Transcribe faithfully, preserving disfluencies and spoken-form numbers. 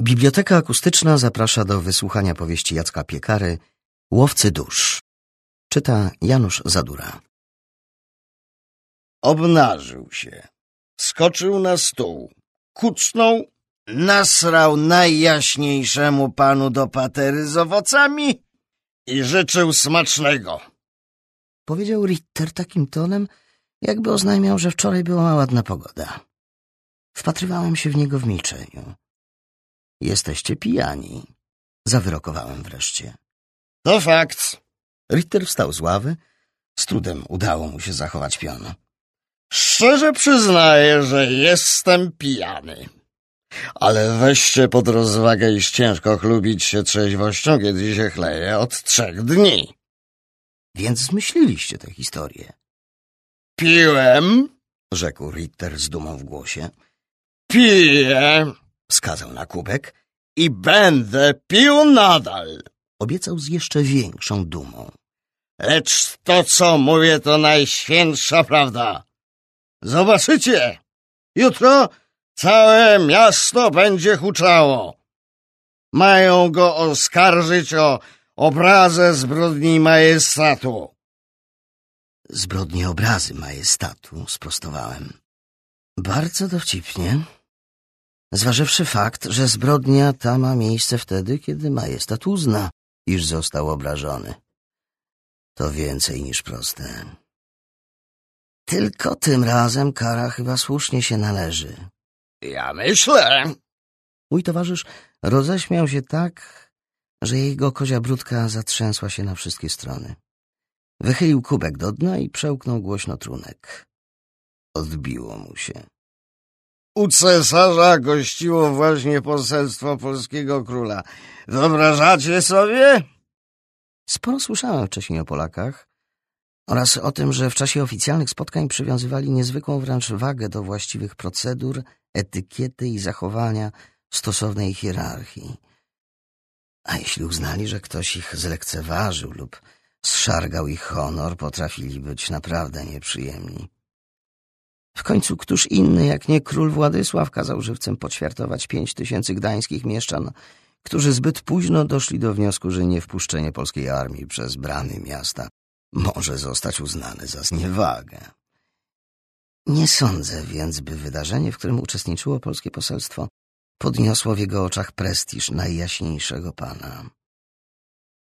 Biblioteka Akustyczna zaprasza do wysłuchania powieści Jacka Piekary Łowcy dusz. Czyta Janusz Zadura. Obnażył się, skoczył na stół, kucnął, nasrał najjaśniejszemu panu do patery z owocami i życzył smacznego. Powiedział Ritter takim tonem, jakby oznajmiał, że wczoraj była ładna pogoda. Wpatrywałem się w niego w milczeniu. Jesteście pijani, zawyrokowałem wreszcie. To fakt. Ritter wstał z ławy, z trudem udało mu się zachować pion. Szczerze przyznaję, że jestem pijany. Ale weźcie pod rozwagę, iż ciężko chlubić się trzeźwością, kiedy się chleje od trzech dni. Więc zmyśliliście tę historię. Piłem, rzekł Ritter z dumą w głosie. Piję, wskazał na kubek. I będę pił nadal. Obiecał z jeszcze większą dumą. Lecz to, co mówię, to najświętsza prawda. Zobaczycie, jutro całe miasto będzie huczało. Mają go oskarżyć o obrazę zbrodni majestatu. Zbrodni obrazy majestatu, sprostowałem. Bardzo dowcipnie. Zważywszy fakt, że zbrodnia ta ma miejsce wtedy, kiedy majestat uzna, iż został obrażony. To więcej niż proste. Tylko tym razem kara chyba słusznie się należy. Ja myślę. Mój towarzysz roześmiał się tak, że jego kozia brudka zatrzęsła się na wszystkie strony. Wychylił kubek do dna i przełknął głośno trunek. Odbiło mu się. U cesarza gościło właśnie poselstwo polskiego króla. Wyobrażacie sobie? Sporo słyszałem wcześniej o Polakach oraz o tym, że w czasie oficjalnych spotkań przywiązywali niezwykłą wręcz wagę do właściwych procedur, etykiety i zachowania stosownej hierarchii. A jeśli uznali, że ktoś ich zlekceważył lub zszargał ich honor, potrafili być naprawdę nieprzyjemni. W końcu któż inny, jak nie król Władysław, kazał żywcem poćwiartować pięć tysięcy gdańskich mieszczan, którzy zbyt późno doszli do wniosku, że niewpuszczenie polskiej armii przez bramy miasta może zostać uznane za zniewagę. Nie sądzę więc, by wydarzenie, w którym uczestniczyło polskie poselstwo, podniosło w jego oczach prestiż najjaśniejszego pana.